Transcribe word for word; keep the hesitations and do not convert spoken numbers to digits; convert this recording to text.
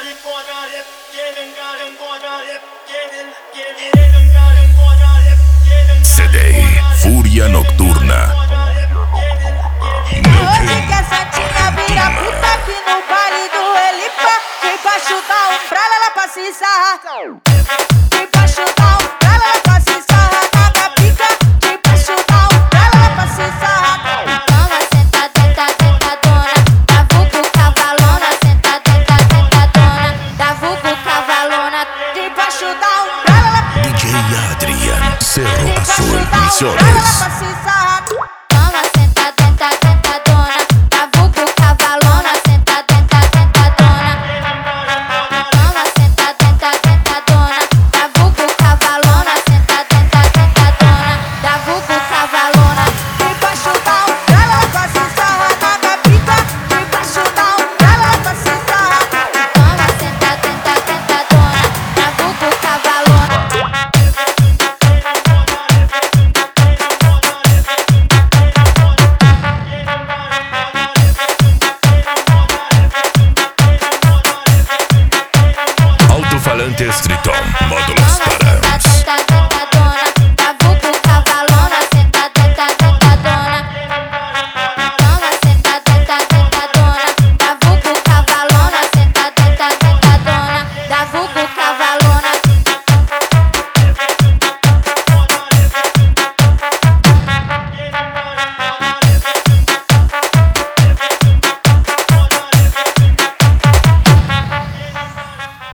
C D Fúria Nocturna. Hoje que essa tina vira puta aqui no baile do Elipa. Debaixo da umbrella ela passa e sarra. Debaixo da umbrella ela passa e sarra. Caga pica. Debaixo da umbrella ela passa e sarra. Toma, senta, tenta, tentadona. Da vulgo cavalona. Senta, tenta, tentadona. Da vulgo cavalona. Debaixo da umbrella ela D J Adrian, Cerro Debaixo Azul, da umbrella ela Misiones. passa e sarra. Toma, senta, tenta, tentadona. Da vulgo cavalona. Senta, tenta, tentadona. Toma, senta, tenta, tentadona. Da vulgo cavalona. Senta, tenta, tentadona. Da vulgo cavalona. Debaixo da umbrella ela passa e sarra. Caga pica. Debaixo da umbrella ela passa e sarra. Toma, senta, tenta, tentadona. Da vulgo cavalona. Alto-falantes Triton.